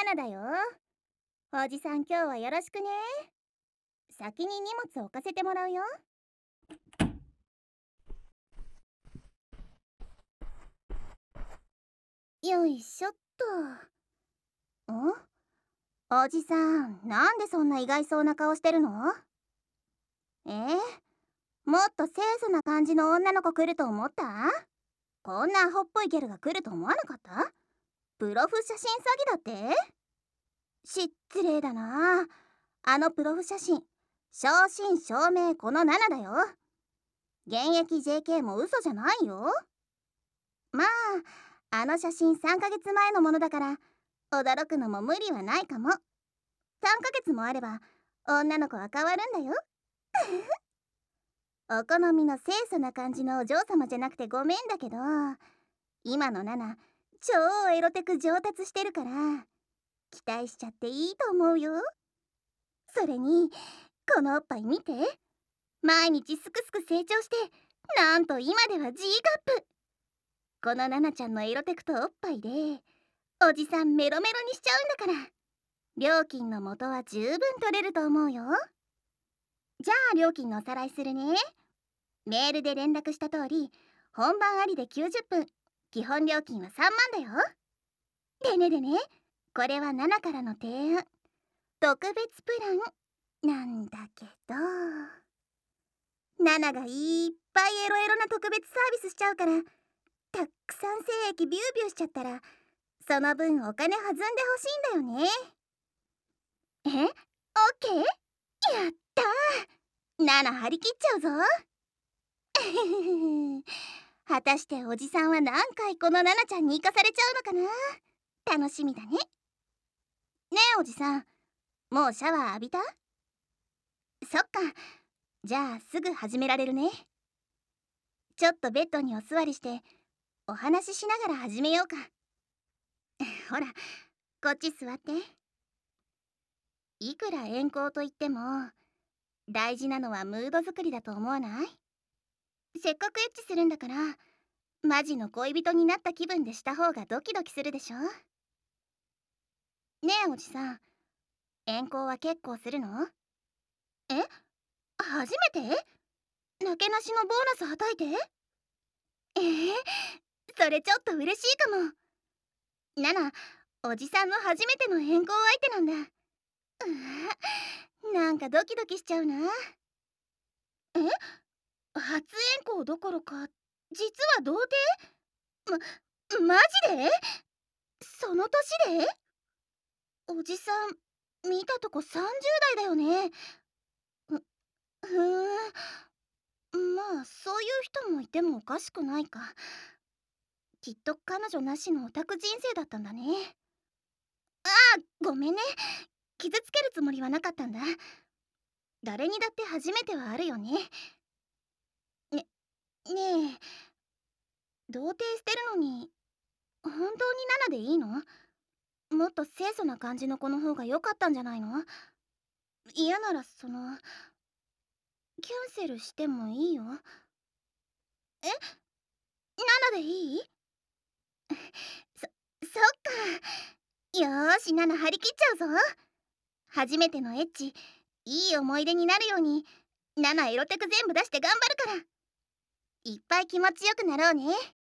ナナだよ。おじさん今日はよろしくね。先に荷物置かせてもらうよ。よいしょっと。おじさん、なんでそんな意外そうな顔してるの？もっと清楚な感じの女の子来ると思った？こんなアホっぽいギャルが来ると思わなかった？プロフ写真詐欺だって？失礼だな。あのプロフ写真、正真正銘このナナだよ。現役 JK も嘘じゃないよ。まあ、あの写真3ヶ月前のものだから驚くのも無理はないかも。3ヶ月もあれば女の子は変わるんだよ。お好みの清楚な感じのお嬢様じゃなくてごめんだけど、今のナナ超エロテク上達してるから期待しちゃっていいと思うよ。それにこのおっぱい見て、毎日すくすく成長して、なんと今では G カップ。このナナちゃんのエロテクとおっぱいでおじさんメロメロにしちゃうんだから、料金の元は十分取れると思うよ。じゃあ料金のおさらいするね。メールで連絡した通り、本番ありで90分、基本料金は3万だよ。でね、これはナナからの提案、特別プランなんだけど、ナナがいっぱいエロエロな特別サービスしちゃうから、たくさん精液ビュービューしちゃったら、その分お金弾んでほしいんだよね。オッケー、やったー。ナナ張り切っちゃうぞ。果たしておじさんは何回このナナちゃんに生かされちゃうのかな。楽しみだね。ねえおじさん、もうシャワー浴びた？そっか、じゃあすぐ始められるね。ちょっとベッドにお座りしてお話ししながら始めようか。ほら、こっち座って。いくら遠行といっても大事なのはムード作りだと思わない？せっかくエッチするんだから、マジの恋人になった気分でした方がドキドキするでしょ。ねえおじさん、遠行は結構するの？え、初めて？なけなしのボーナスはたいて？それちょっと嬉しいかも。ナナ、おじさんの初めての遠行相手なんだ。なんかドキドキしちゃうな。初遠行どころか実は童貞？マジで？その年で？おじさん見たとこ30代だよね。まあそういう人もいてもおかしくないか。きっと彼女なしのオタク人生だったんだね。ごめんね、傷つけるつもりはなかったんだ。誰にだって初めてはあるよね。ねえ、童貞捨てるのに本当に7でいいの？もっと清楚な感じの子の方が良かったんじゃないの？嫌ならキャンセルしてもいいよ。7でいい？そっか。よーし、7張り切っちゃうぞ。初めてのエッチいい思い出になるように7エロテク全部出して頑張るから。いっぱい気持ちよくなろうね。